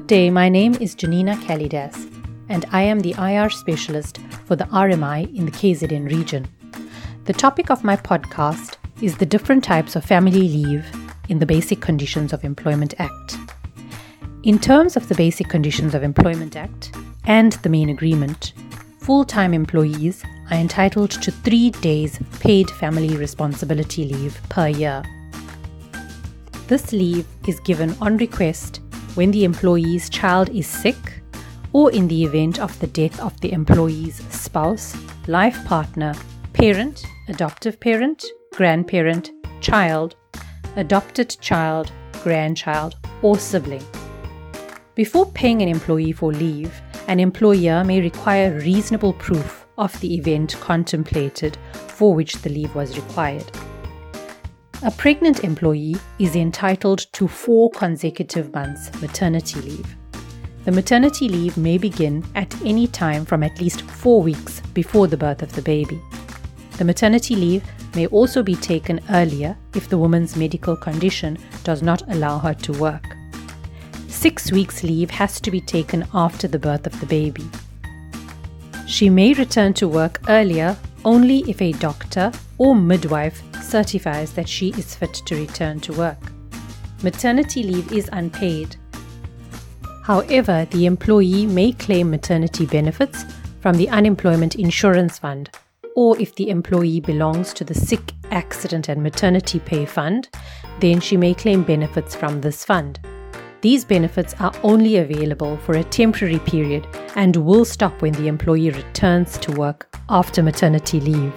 Good day, my name is Janina Kalidas, and I am the IR specialist for the RMI in the KZN region. The topic of my podcast is the different types of family leave in the Basic Conditions of Employment Act. In terms of the Basic Conditions of Employment Act and the main agreement, full-time employees are entitled to 3 days paid family responsibility leave per year. This leave is given on request when the employee's child is sick or in the event of the death of the employee's spouse, life partner, parent, adoptive parent, grandparent, child, adopted child, grandchild, or sibling. Before paying an employee for leave, an employer may require reasonable proof of the event contemplated for which the leave was required. A pregnant employee is entitled to 4 consecutive months maternity leave. The maternity leave may begin at any time from at least 4 weeks before the birth of the baby. The maternity leave may also be taken earlier if the woman's medical condition does not allow her to work. 6 weeks leave has to be taken after the birth of the baby. She may return to work earlier only if a doctor or midwife certifies that she is fit to return to work. Maternity leave is unpaid. However, the employee may claim maternity benefits from the Unemployment Insurance Fund, or if the employee belongs to the Sick, Accident and Maternity Pay Fund, then she may claim benefits from this fund. These benefits are only available for a temporary period and will stop when the employee returns to work after maternity leave.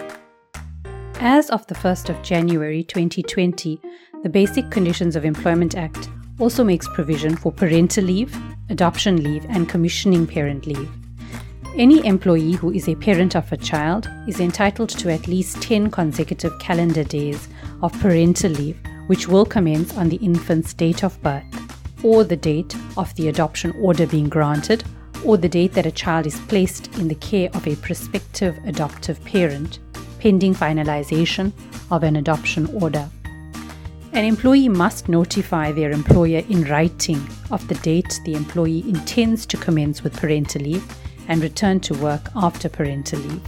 As of the 1st of January 2020, the Basic Conditions of Employment Act also makes provision for parental leave, adoption leave, and commissioning parent leave. Any employee who is a parent of a child is entitled to at least 10 consecutive calendar days of parental leave, which will commence on the infant's date of birth, or the date of the adoption order being granted, or the date that a child is placed in the care of a prospective adoptive parent, pending finalization of an adoption order. An employee must notify their employer in writing of the date the employee intends to commence with parental leave and return to work after parental leave.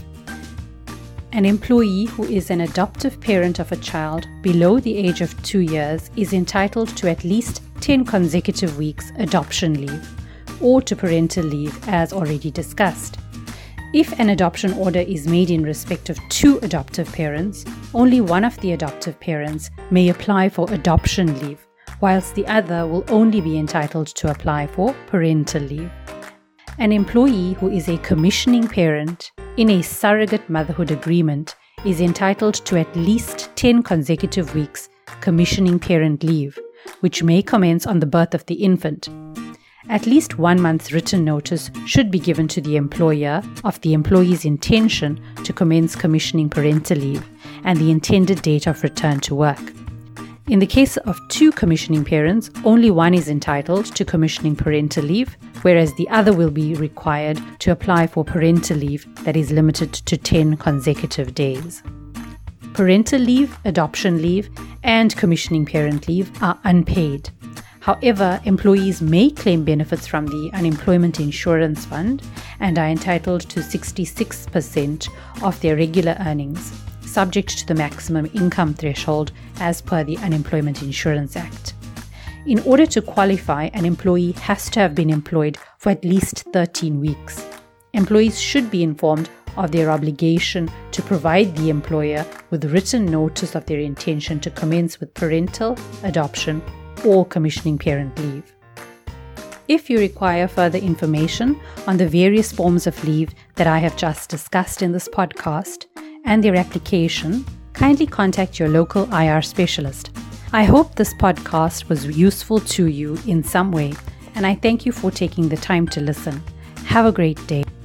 An employee who is an adoptive parent of a child below the age of 2 years is entitled to at least 10 consecutive weeks adoption leave or to parental leave as already discussed. If an adoption order is made in respect of 2 adoptive parents, only one of the adoptive parents may apply for adoption leave, whilst the other will only be entitled to apply for parental leave. An employee who is a commissioning parent in a surrogate motherhood agreement is entitled to at least 10 consecutive weeks commissioning parent leave, which may commence on the birth of the infant. At least 1 month's written notice should be given to the employer of the employee's intention to commence commissioning parental leave and the intended date of return to work. In the case of 2 commissioning parents, only one is entitled to commissioning parental leave, whereas the other will be required to apply for parental leave that is limited to 10 consecutive days. Parental leave, adoption leave, and commissioning parent leave are unpaid. However, employees may claim benefits from the Unemployment Insurance Fund and are entitled to 66% of their regular earnings, subject to the maximum income threshold as per the Unemployment Insurance Act. In order to qualify, an employee has to have been employed for at least 13 weeks. Employees should be informed of their obligation to provide the employer with written notice of their intention to commence with parental, adoption, or commissioning parent leave. If you require further information on the various forms of leave that I have just discussed in this podcast and their application, kindly contact your local IR specialist. I hope this podcast was useful to you in some way, and I thank you for taking the time to listen. Have a great day.